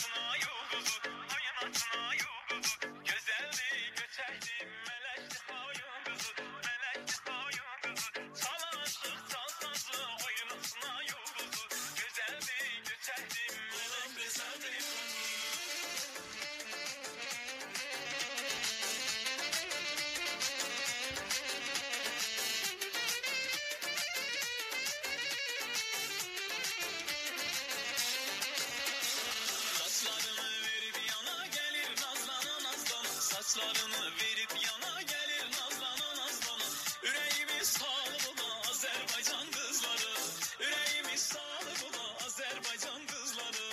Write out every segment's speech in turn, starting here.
Saçlarını verip yana gelir nazlana nazlana. Yüreğimi sağlı bula Azerbaycan kızları. Yüreğimi sağlı bula Azerbaycan kızları.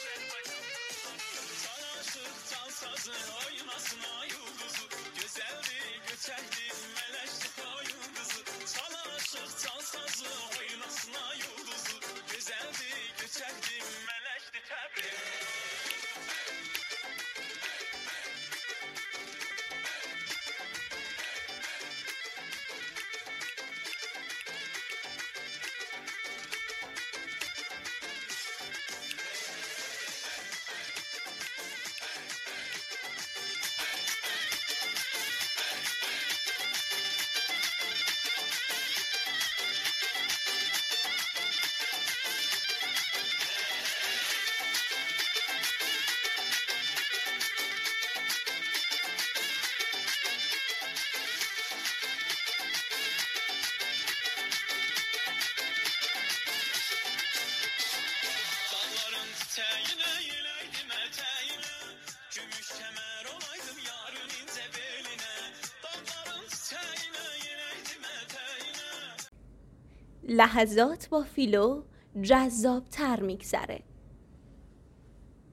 Can aşık can sazı oynasın ay yıldızı. Güzeldi göçekti meleşti koyun kızı. Can aşık can sazı oynasın ay yıldızı. Güzeldi göçekti meleşti Təbriz. Təyinə yeləydim ətəyinə, gümüş kəmər olaydım yarın incə belinə. Dağların təyinə yeləydim ətəyinə. لحظات با فیلو جذاب‌تر می‌گذره.